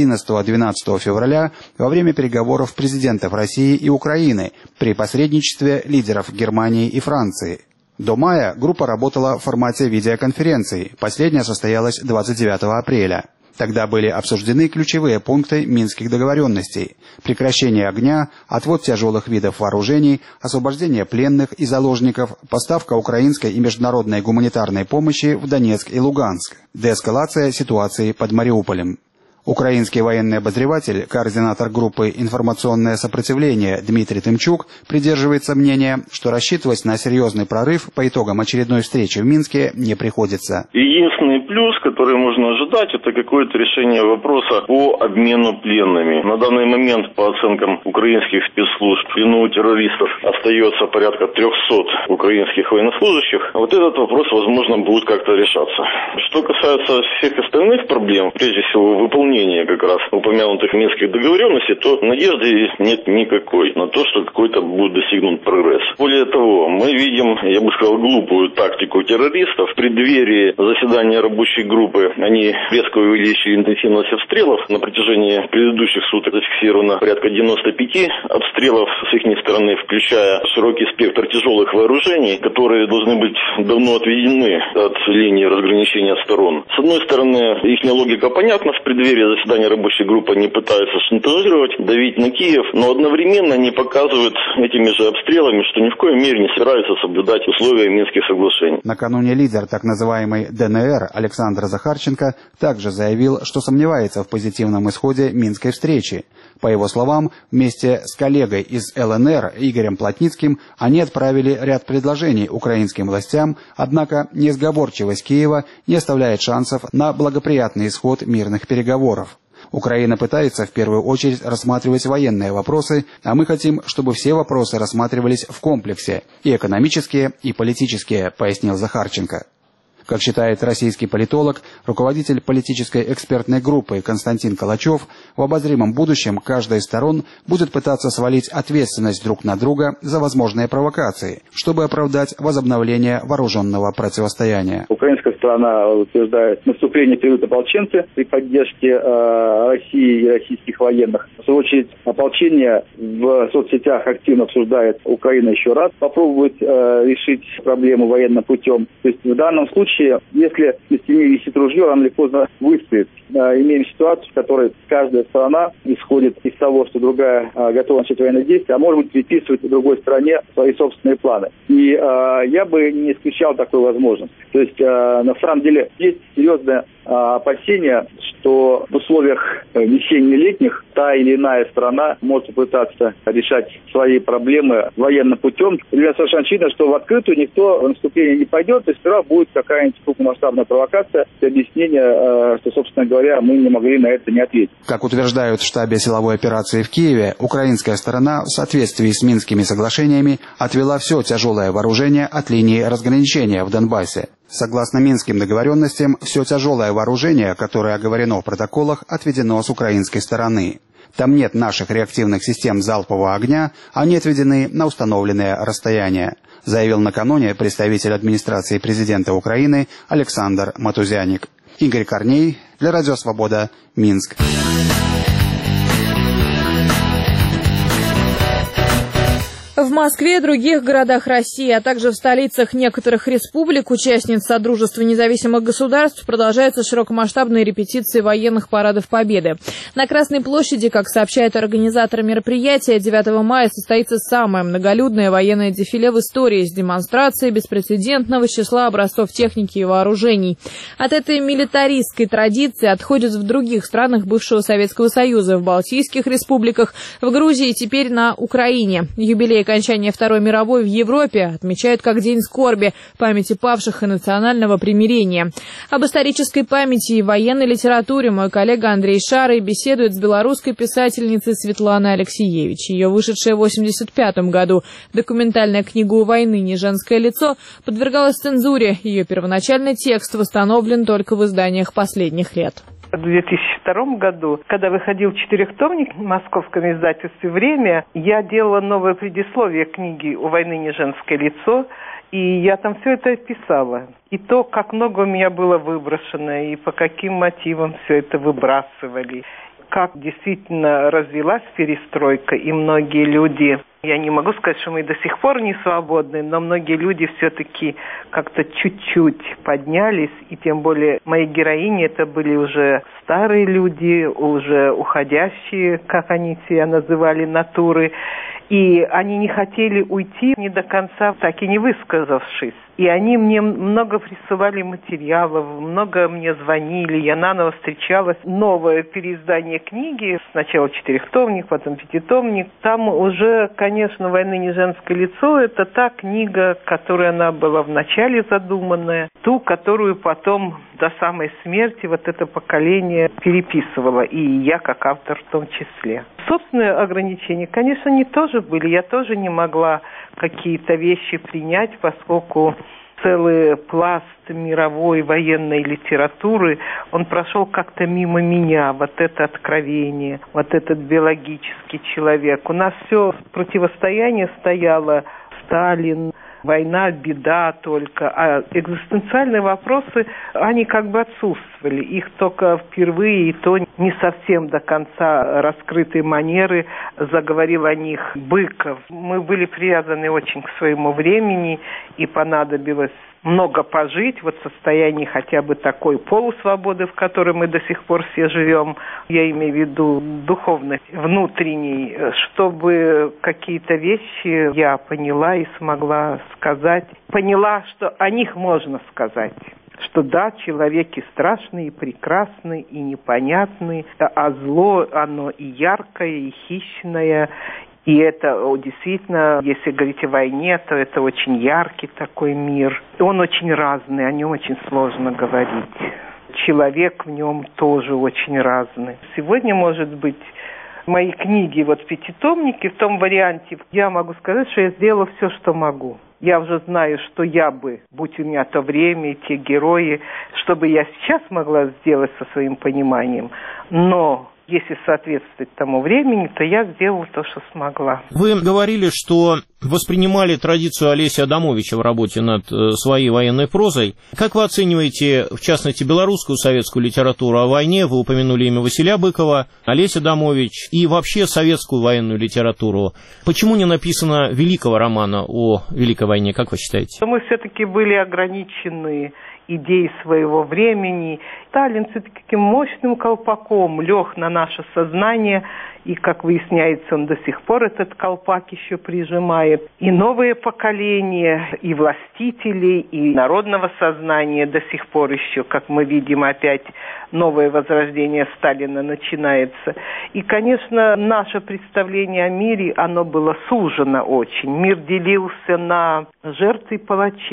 11-12 февраля во время переговоров президентов России и Украины при посредничестве лидеров Германии и Франции. До мая группа работала в формате видеоконференции. Последняя состоялась 29 апреля. Тогда были обсуждены ключевые пункты Минских договоренностей: прекращение огня, отвод тяжелых видов вооружений, освобождение пленных и заложников, поставка украинской и международной гуманитарной помощи в Донецк и Луганск, деэскалация ситуации под Мариуполем. Украинский военный обозреватель, координатор группы «Информационное сопротивление» Дмитрий Тымчук придерживается мнения, что рассчитывать на серьезный прорыв по итогам очередной встречи в Минске не приходится. Единственный плюс, который можно ожидать, это какое-то решение вопроса по обмену пленными. На данный момент, по оценкам украинских спецслужб, в плену у террористов остается порядка 300 украинских военнослужащих. Вот этот вопрос, возможно, будет как-то решаться. Что касается всех остальных проблем, прежде всего выполнения как раз упомянутых минских договоренностей, то надежды нет никакой на то, что какой-то будет достигнут прогресс. Более того, мы видим, я бы сказал, глупую тактику террористов. В преддверии заседания рабочей группы они резко увеличили интенсивность обстрелов. На протяжении предыдущих суток зафиксировано порядка 95 обстрелов с их стороны, включая широкий спектр тяжелых вооружений, которые должны быть давно отведены от линии разграничения сторон. С одной стороны, их логика понятна. В преддверии заседания рабочей группы они пытаются шантажировать, давить на Киев, но одновременно они показывают этими же обстрелами, что ни в коей мере не собираются соблюдать условия Минских соглашений. Накануне лидер так называемой ДНР Александр Захарченко также заявил, что сомневается в позитивном исходе Минской встречи. По его словам, вместе с коллегой из ЛНР Игорем Плотницким они отправили ряд предложений украинским властям, однако несговорчивость Киева не оставляет шансов на благоприятный исход мирных переговоров. Украина пытается в первую очередь рассматривать военные вопросы, а мы хотим, чтобы все вопросы рассматривались в комплексе, и экономические, и политические, пояснил Захарченко. Как считает российский политолог, руководитель политической экспертной группы Константин Калачев, в обозримом будущем каждая из сторон будет пытаться свалить ответственность друг на друга за возможные провокации, чтобы оправдать возобновление вооруженного противостояния. Украинская сторона утверждает, наступление период ополченцы при поддержке России и российских военных. В свою очередь, ополчение в соцсетях активно обсуждает Украина еще раз, попробует решить проблему военным путем. То есть в данном случае, если на стене висит ружье, рано или поздно выстрелит. Имеем ситуацию, в которой каждая сторона исходит из того, что другая готова начать военные действия, а может быть приписывать другой стороне свои собственные планы. И я бы не исключал такой возможности. То есть на самом деле есть серьезное опасение, что в условиях весенне-летних та или иная страна может попытаться решать свои проблемы военным путем. Для меня совершенно очевидно, что в открытую никто в наступление не пойдет, и сперва будет какая-нибудь понимаете, крупномасштабная провокация и объяснение, что, собственно говоря, мы не могли на это не ответить. Как утверждают в штабе силовой операции в Киеве, украинская сторона в соответствии с Минскими соглашениями отвела все тяжелое вооружение от линии разграничения в Донбассе. Согласно Минским договоренностям, все тяжелое вооружение, которое оговорено в протоколах, отведено с украинской стороны. Там нет наших реактивных систем залпового огня, они отведены на установленное расстояние, заявил накануне представитель администрации президента Украины Александр Матузяник. Игорь Корней для Радио Свобода, Минск. В Москве и других городах России, а также в столицах некоторых республик, участниц Содружества независимых государств, продолжаются широкомасштабные репетиции военных парадов Победы. На Красной площади, как сообщают организаторы мероприятия, 9 мая состоится самое многолюдное военное дефиле в истории с демонстрацией беспрецедентного числа образцов техники и вооружений. От этой милитаристской традиции отходят в других странах бывшего Советского Союза, в Балтийских республиках, в Грузии и теперь на Украине. Юбилей окончания Второй мировой в Европе отмечают как День скорби, памяти павших и национального примирения. Об исторической памяти и военной литературе мой коллега Андрей Шарый беседует с белорусской писательницей Светланой Алексеевич. Ее вышедшая в 1985 году документальная книга «У войны не женское лицо» подвергалась цензуре. Ее первоначальный текст восстановлен только в изданиях последних лет. В 2002 году, когда выходил 4-томник в московском издательстве «Время», я делала новое предисловие книги «У войны не женское лицо», и я там все это писала. И то, как много у меня было выброшено, и по каким мотивам все это выбрасывали. Как действительно развилась перестройка, и многие люди... Я не могу сказать, что мы до сих пор не свободны, но многие люди все-таки как-то чуть-чуть поднялись, и тем более мои героини это были уже старые люди, уже уходящие, как они себя называли, натуры, и они не хотели уйти не до конца, так и не высказавшись. И они мне много присылали материалов, много мне звонили, я наново встречалась. Новое переиздание книги, сначала 4-томник, потом 5-томник. Там уже, конечно, «Войны не женское лицо» — это та книга, которая она была вначале задуманная, ту, которую потом до самой смерти вот это поколение переписывало, и я как автор в том числе. Собственные ограничения, конечно, они тоже были. Я тоже не могла какие-то вещи принять, поскольку целый пласт мировой военной литературы, он прошел как-то мимо меня, вот это откровение, вот этот биологический человек. У нас все противостояние стояло: Сталин, война, беда только, а экзистенциальные вопросы, они как бы отсутствовали. Их только впервые, и то не совсем до конца раскрытые манеры, заговорил о них Быков. Мы были привязаны очень к своему времени, и понадобилось много пожить, вот в состоянии хотя бы такой полусвободы, в которой мы до сих пор все живем, я имею в виду духовной, внутренней, чтобы какие-то вещи я поняла и смогла сказать. Поняла, что о них можно сказать. Что да, человеки страшные, и прекрасные, и непонятные, а зло, оно и яркое, и хищное. И это действительно, если говорить о войне, то это очень яркий такой мир. Он очень разный, о нем очень сложно говорить. Человек в нем тоже очень разный. Сегодня, может быть, мои книги, вот в 5-томнике, в том варианте, я могу сказать, что я сделала все, что могу. Я уже знаю, что я бы, будь у меня то время, те герои, что бы я сейчас могла сделать со своим пониманием. Но если соответствовать тому времени, то я сделала то, что смогла. Вы говорили, что воспринимали традицию Олеся Адамовича в работе над своей военной прозой. Как вы оцениваете, в частности, белорусскую советскую литературу о войне? Вы упомянули имя Василия Быкова, Олесь Адамович и вообще советскую военную литературу. Почему не написано великого романа о Великой войне, как вы считаете? Мы все-таки были ограничены идей своего времени. Сталин все-таки таким мощным колпаком лег на наше сознание, и, как выясняется, он до сих пор этот колпак еще прижимает. И новые поколения, и властителей, и народного сознания до сих пор еще, как мы видим, опять новое возрождение Сталина начинается. И, конечно, наше представление о мире, оно было сужено очень. Мир делился на жертв и палачей.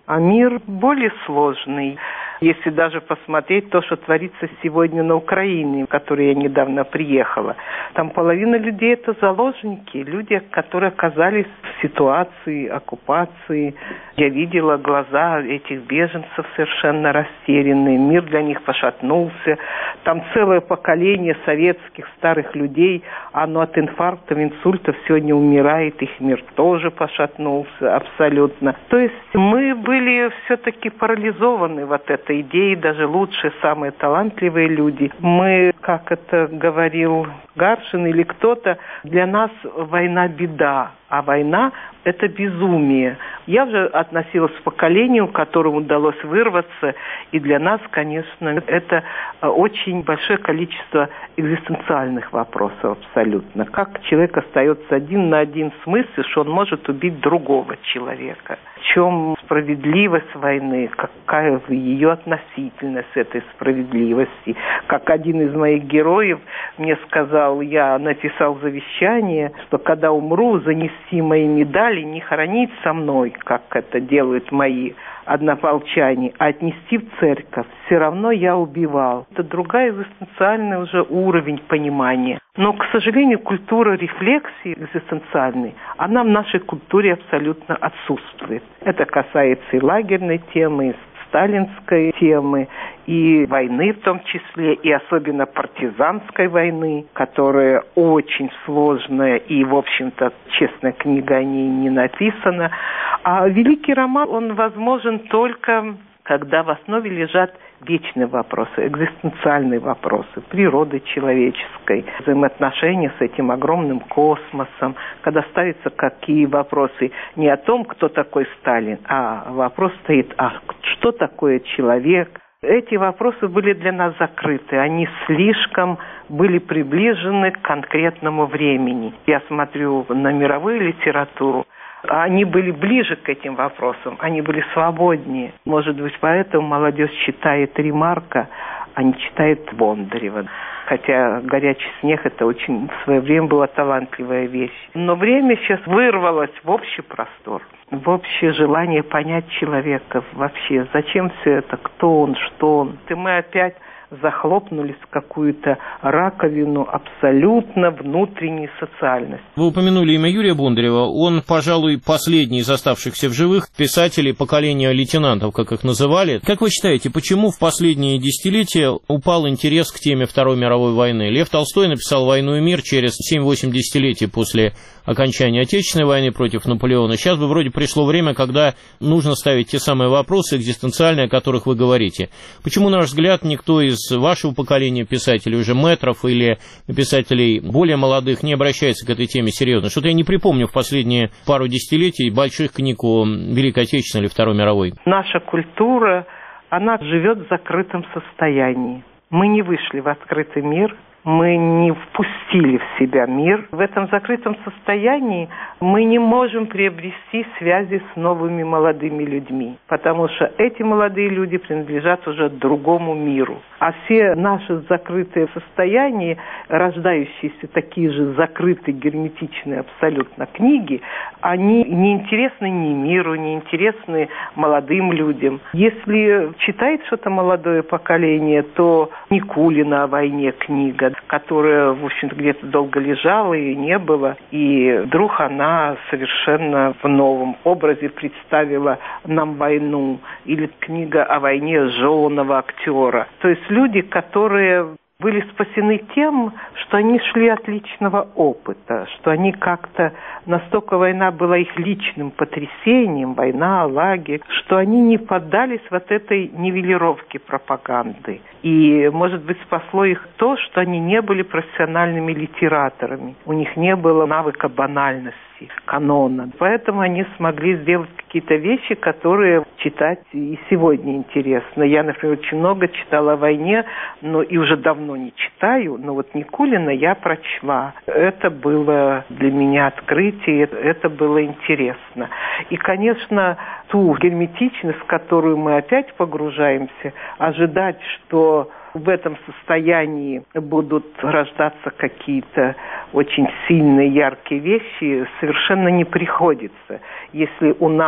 а мир более сложный. Если даже посмотреть то, что творится сегодня на Украине, в которой я недавно приехала, там половина людей – это заложники, люди, которые оказались в ситуации оккупации. Я видела глаза этих беженцев совершенно растерянные, мир для них пошатнулся. Там целое поколение советских старых людей, оно от инфарктов, инсультов сегодня умирает, их мир тоже пошатнулся абсолютно. То есть мы были все-таки парализованы вот этой идеей, даже лучшие, самые талантливые люди. Мы, как это говорил Гаршин или кто-то, для нас война беда, а война – это безумие. Я уже относилась к поколению, которому удалось вырваться, и для нас, конечно, это очень большое количество экзистенциальных вопросов абсолютно. Как человек остается один на один с мыслью, что он может убить другого человека. В чем справедливость войны, какая ее относительность этой справедливости. Как один из моих героев мне сказал, я написал завещание, что когда умру, занести мои медали, не хоронить со мной, как это делают мои однополчане, а отнести в церковь. Все равно я убивал. Это другая экзистенциальный уже уровень понимания. Но, к сожалению, культура рефлексии экзистенциальной, она в нашей культуре абсолютно отсутствует. Это касается и лагерной темы, и сталинской темы, и войны в том числе, и особенно партизанской войны, которая очень сложная, и, в общем-то, честная книга о ней не написана. А великий роман, он возможен только, когда в основе лежат вечные вопросы, экзистенциальные вопросы природы человеческой, взаимоотношения с этим огромным космосом, когда ставятся какие вопросы не о том, кто такой Сталин, а вопрос стоит, а что такое человек. Эти вопросы были для нас закрыты, они слишком были приближены к конкретному времени. Я смотрю на мировую литературу, они были ближе к этим вопросам, они были свободнее. Может быть, поэтому молодежь читает Ремарка, а не читает Бондарева. Хотя «Горячий снег» — это очень в свое время была талантливая вещь. Но время сейчас вырвалось в общий простор, в общее желание понять человека вообще. Зачем все это, кто он, что он. И мы опять захлопнулись в какую-то раковину абсолютно внутренней социальности. Вы упомянули имя Юрия Бондарева. Он, пожалуй, последний из оставшихся в живых писателей поколения лейтенантов, как их называли. Как вы считаете, почему в последние десятилетия упал интерес к теме Второй мировой войны? Лев Толстой написал «Войну и мир» через 7-8 десятилетий после окончания Отечественной войны против Наполеона. Сейчас бы вроде пришло время, когда нужно ставить те самые вопросы экзистенциальные, о которых вы говорите. Почему, на ваш взгляд, никто из вашего поколения писателей, уже мэтров или писателей более молодых, не обращается к этой теме серьезно? Что-то я не припомню в последние пару десятилетий больших книг о Великой Отечественной или Второй мировой. Наша культура, она живет в закрытом состоянии. Мы не вышли в открытый мир, мы не впустили в себя мир. В этом закрытом состоянии мы не можем приобрести связи с новыми молодыми людьми, потому что эти молодые люди принадлежат уже другому миру. А все наши закрытые состояния, рождающиеся такие же закрытые, герметичные абсолютно книги, они не интересны ни миру, не интересны молодым людям. Если читает что-то молодое поколение, то Никулина о войне книга, которая, в общем-то, где-то долго лежала и не было. И вдруг она совершенно в новом образе представила нам войну. Или книга о войне жженого актера. То есть люди, которые были спасены тем, что они шли от личного опыта, что они как-то, настолько война была их личным потрясением, война, лагерь, что они не поддались вот этой нивелировке пропаганды. И, может быть, спасло их то, что они не были профессиональными литераторами, у них не было навыка банальности, канона. Поэтому они смогли сделать какие-то вещи, которые читать и сегодня интересно. Я, например, очень много читала о войне, но и уже давно не читаю, но вот Никулина я прочла. Это было для меня открытие, это было интересно. И, конечно, ту герметичность, в которую мы опять погружаемся, ожидать, что в этом состоянии будут рождаться какие-то очень сильные, яркие вещи, совершенно не приходится. Если у нас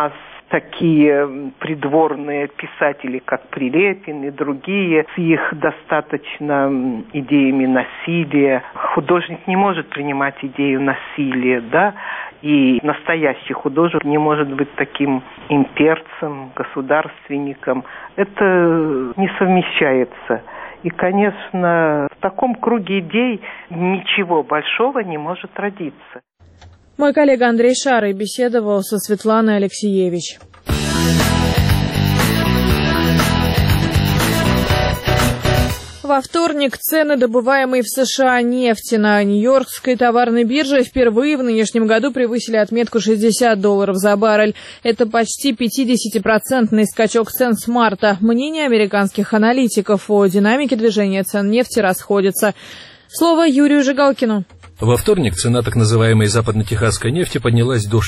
такие придворные писатели, как Прилепин и другие, с их достаточно идеями насилия. Художник не может принимать идею насилия, да, и настоящий художник не может быть таким имперцем, государственником. Это не совмещается. И, конечно, в таком круге идей ничего большого не может родиться. Мой коллега Андрей Шарый беседовал со Светланой Алексеевич. Во вторник цены, добываемой в США нефти на Нью-Йоркской товарной бирже, впервые в нынешнем году превысили отметку $60 за баррель. Это почти 50% скачок цен с марта. Мнения американских аналитиков о динамике движения цен нефти расходятся. Слово Юрию Жигалкину. Во вторник цена так называемой западно-техасской нефти поднялась до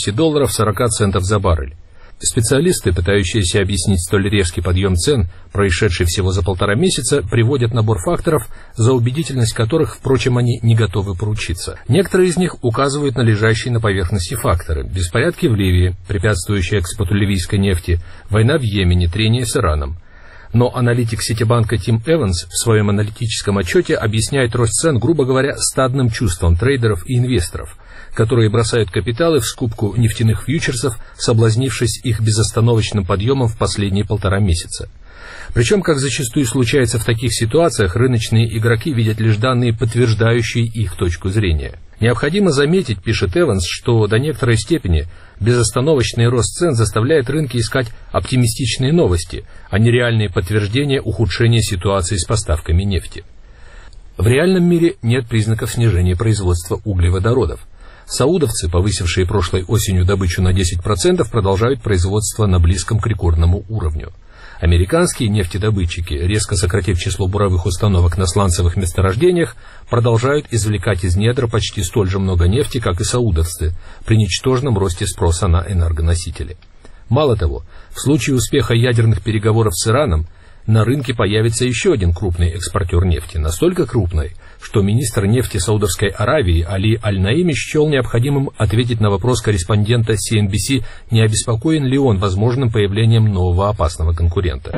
$60.40 за баррель. Специалисты, пытающиеся объяснить столь резкий подъем цен, происшедший всего за 1,5 месяца, приводят набор факторов, за убедительность которых, впрочем, они не готовы поручиться. Некоторые из них указывают на лежащие на поверхности факторы: беспорядки в Ливии, препятствующие экспорту ливийской нефти, война в Йемене, трение с Ираном. Но аналитик Ситибанка Тим Эванс в своем аналитическом отчете объясняет рост цен, грубо говоря, стадным чувством трейдеров и инвесторов, которые бросают капиталы в скупку нефтяных фьючерсов, соблазнившись их безостановочным подъемом в последние 1,5 месяца. Причем, как зачастую случается в таких ситуациях, рыночные игроки видят лишь данные, подтверждающие их точку зрения. Необходимо заметить, пишет Эванс, что до некоторой степени безостановочный рост цен заставляет рынки искать оптимистичные новости, а не реальные подтверждения ухудшения ситуации с поставками нефти. В реальном мире нет признаков снижения производства углеводородов. Саудовцы, повысившие прошлой осенью добычу на 10%, продолжают производство на близком к рекордному уровню. Американские нефтедобытчики, резко сократив число буровых установок на сланцевых месторождениях, продолжают извлекать из недр почти столь же много нефти, как и саудовцы, при ничтожном росте спроса на энергоносители. Мало того, в случае успеха ядерных переговоров с Ираном, на рынке появится еще один крупный экспортер нефти, настолько крупный, что министр нефти Саудовской Аравии Али Аль-Наими счел необходимым ответить на вопрос корреспондента CNBC, не обеспокоен ли он возможным появлением нового опасного конкурента.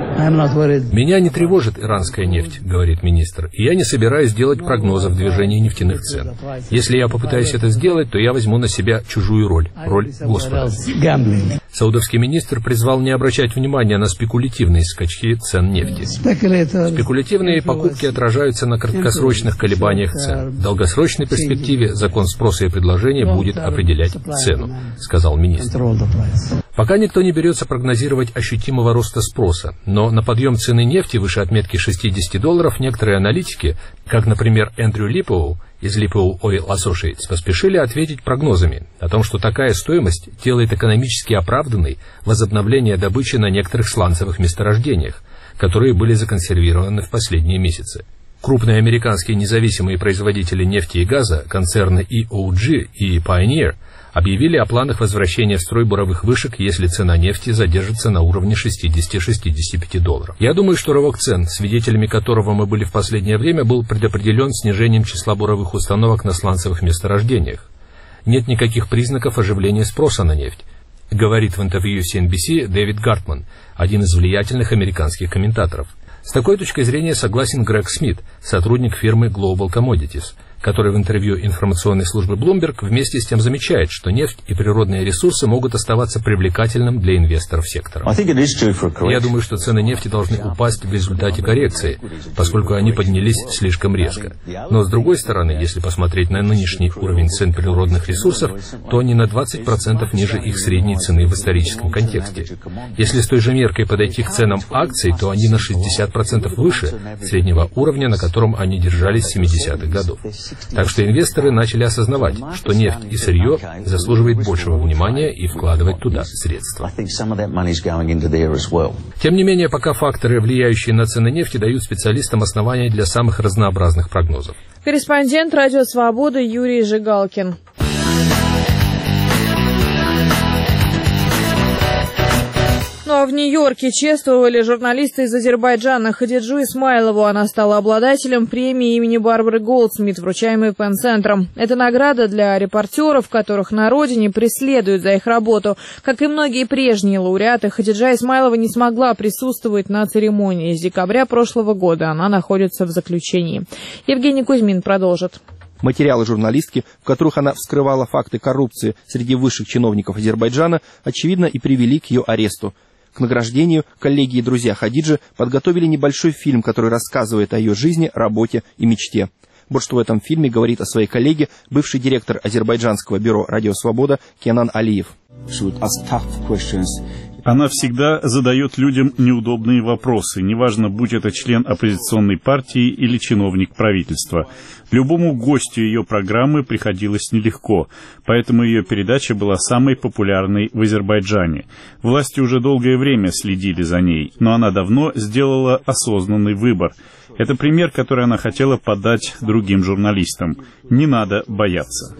«Меня не тревожит иранская нефть», — говорит министр, — «и я не собираюсь делать прогнозов движения нефтяных цен. Если я попытаюсь это сделать, то я возьму на себя чужую роль Господа». Саудовский министр призвал не обращать внимания на спекулятивные скачки цен нефти. Спекулятивные покупки отражаются на краткосрочных колебаниях цен. В долгосрочной перспективе закон спроса и предложения будет определять цену, сказал министр. Пока никто не берется прогнозировать ощутимого роста спроса, но на подъем цены нефти выше отметки $60 некоторые аналитики, как, например, Эндрю Липоу из Lippow Oil Associates, поспешили ответить прогнозами о том, что такая стоимость делает экономически оправданной возобновление добычи на некоторых сланцевых месторождениях, которые были законсервированы в последние месяцы. Крупные американские независимые производители нефти и газа, концерны EOG и Pioneer, объявили о планах возвращения в строй буровых вышек, если цена нефти задержится на уровне $60-65. Я думаю, что рывок цен, свидетелями которого мы были в последнее время, был предопределен снижением числа буровых установок на сланцевых месторождениях. Нет никаких признаков оживления спроса на нефть, говорит в интервью CNBC Дэвид Гартман, один из влиятельных американских комментаторов. С такой точкой зрения согласен Грег Смит, сотрудник фирмы Global Commodities, который в интервью информационной службы Bloomberg вместе с тем замечает, что нефть и природные ресурсы могут оставаться привлекательным для инвесторов сектора. Я думаю, что цены нефти должны упасть в результате коррекции, поскольку они поднялись слишком резко. Но с другой стороны, если посмотреть на нынешний уровень цен природных ресурсов, то они на 20% ниже их средней цены в историческом контексте. Если с той же меркой подойти к ценам акций, то они на 60% выше среднего уровня, на котором они держались с 70-х годов. Так что инвесторы начали осознавать, что нефть и сырье заслуживают большего внимания и вкладывать туда средства. Тем не менее, пока факторы, влияющие на цены нефти, дают специалистам основания для самых разнообразных прогнозов. Корреспондент «Радио Свобода» Юрий Жигалкин. Ну а в Нью-Йорке чествовали журналиста из Азербайджана Хадиджу Исмайлову. Она стала обладателем премии имени Барбары Голдсмит, вручаемой Пен-центром. Это награда для репортеров, которых на родине преследуют за их работу. Как и многие прежние лауреаты, Хадиджа Исмайлова не смогла присутствовать на церемонии. С декабря прошлого года она находится в заключении. Евгений Кузьмин продолжит. Материалы журналистки, в которых она вскрывала факты коррупции среди высших чиновников Азербайджана, очевидно, и привели к ее аресту. К награждению коллеги и друзья Хадиджи подготовили небольшой фильм, который рассказывает о ее жизни, работе и мечте. Вот что в этом фильме говорит о своей коллеге бывший директор азербайджанского бюро «Радио Свобода» Кенан Алиев. Она всегда задает людям неудобные вопросы, неважно, будь это член оппозиционной партии или чиновник правительства. Любому гостю ее программы приходилось нелегко, поэтому ее передача была самой популярной в Азербайджане. Власти уже долгое время следили за ней, но она давно сделала осознанный выбор. Это пример, который она хотела подать другим журналистам. Не надо бояться.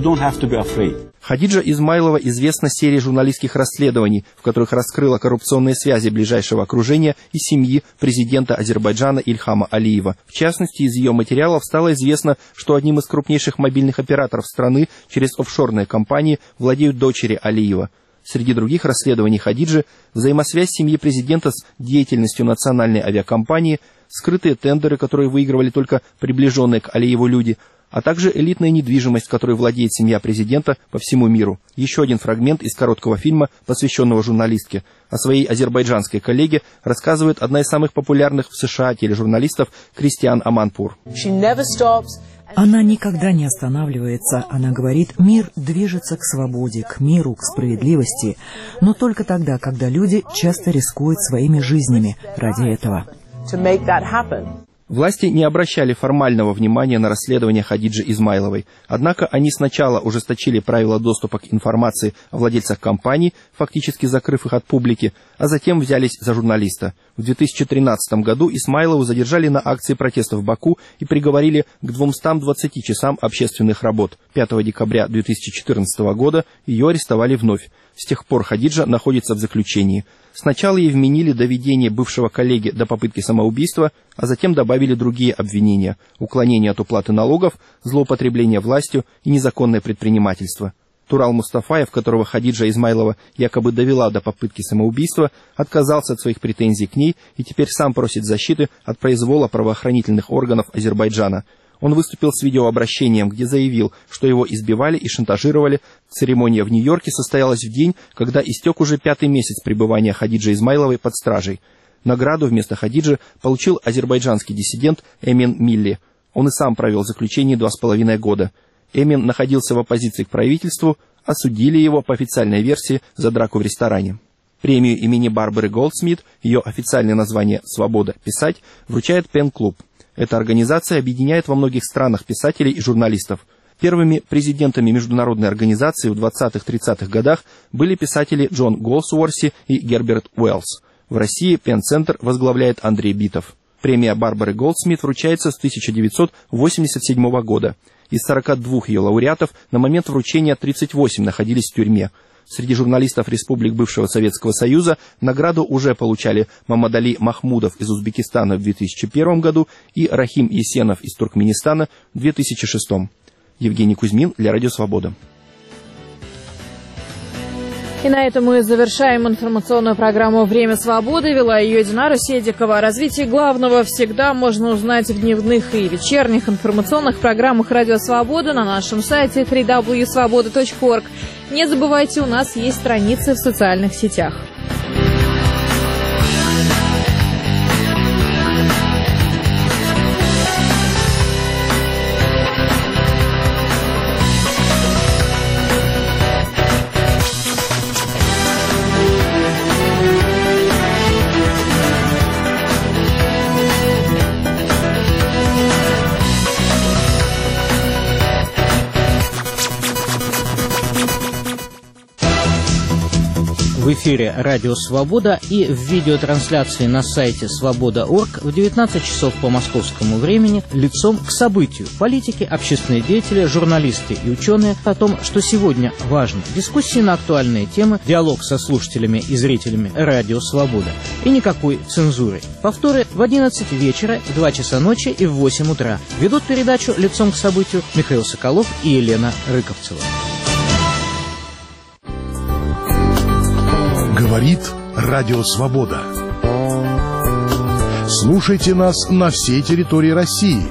Хадиджа Исмайлова известна серией журналистских расследований, в которых раскрыла коррупционные связи ближайшего окружения и семьи президента Азербайджана Ильхама Алиева. В частности, из ее материалов стало известно, что одним из крупнейших мобильных операторов страны через офшорные компании владеют дочери Алиева. Среди других расследований Хадиджи взаимосвязь семьи президента с деятельностью национальной авиакомпании, скрытые тендеры, которые выигрывали только приближенные к Алиеву люди, а также элитная недвижимость, которой владеет семья президента по всему миру. Еще один фрагмент из короткого фильма, посвященного журналистке. О своей азербайджанской коллеге рассказывает одна из самых популярных в США тележурналистов Кристиан Аманпур. Она никогда не останавливается. Она говорит, мир движется к свободе, к миру, к справедливости, но только тогда, когда люди часто рискуют своими жизнями ради этого. Власти не обращали формального внимания на расследование Хадиджи Исмайловой, однако они сначала ужесточили правила доступа к информации о владельцах компаний, фактически закрыв их от публики, а затем взялись за журналиста. В 2013 году Исмайлову задержали на акции протеста в Баку и приговорили к 220 часам общественных работ. 5 декабря 2014 года ее арестовали вновь. С тех пор Хадиджа находится в заключении. Сначала ей вменили доведение бывшего коллеги до попытки самоубийства, а затем добавили другие обвинения – уклонение от уплаты налогов, злоупотребление властью и незаконное предпринимательство. Турал Мустафаев, которого Хадиджа Исмайлова якобы довела до попытки самоубийства, отказался от своих претензий к ней и теперь сам просит защиты от произвола правоохранительных органов Азербайджана. Он выступил с видеообращением, где заявил, что его избивали и шантажировали. Церемония в Нью-Йорке состоялась в день, когда истек уже 5-й месяц пребывания Хадиджи Исмайловой под стражей. Награду вместо Хадиджи получил азербайджанский диссидент Эмин Милли. Он и сам провел в заключении 2,5 года. Эмин находился в оппозиции к правительству, осудили его по официальной версии за драку в ресторане. Премию имени Барбары Голдсмит, ее официальное название «Свобода писать», вручает Пен-клуб. Эта организация объединяет во многих странах писателей и журналистов. Первыми президентами международной организации в 20-30-х годах были писатели Джон Голсуорси и Герберт Уэллс. В России Пен-центр возглавляет Андрей Битов. Премия Барбары Голдсмит вручается с 1987 года. Из 42 ее лауреатов на момент вручения 38 находились в тюрьме. Среди журналистов республик бывшего Советского Союза награду уже получали Мамадали Махмудов из Узбекистана в 2001 году и Рахим Есенов из Туркменистана в 2006. Евгений Кузьмин для Радио Свобода. И на этом мы завершаем информационную программу «Время свободы». Вела ее Динара Седикова. О развитии главного всегда можно узнать в дневных и вечерних информационных программах «Радио Свобода» на нашем сайте www.svoboda.org. Не забывайте, у нас есть страницы в социальных сетях. В В эфире «Радио Свобода» и в видеотрансляции на сайте свобода.орг в 19 часов по московскому времени лицом к событию. Политики, общественные деятели, журналисты и ученые о том, что сегодня важно. Дискуссии на актуальные темы, диалог со слушателями и зрителями «Радио Свобода». И никакой цензуры. Повторы в 11 вечера, в 2 часа ночи и в 8 утра. Ведут передачу лицом к событию Михаил Соколов и Елена Рыковцева. Говорит Радио Свобода. Слушайте нас на всей территории России.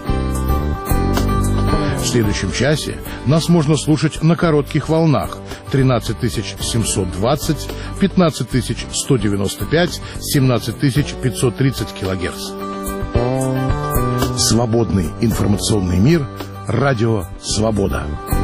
В следующем часе нас можно слушать на коротких волнах 13 720, 15 195, 17 530 килогерц. Свободный информационный мир. Радио Свобода.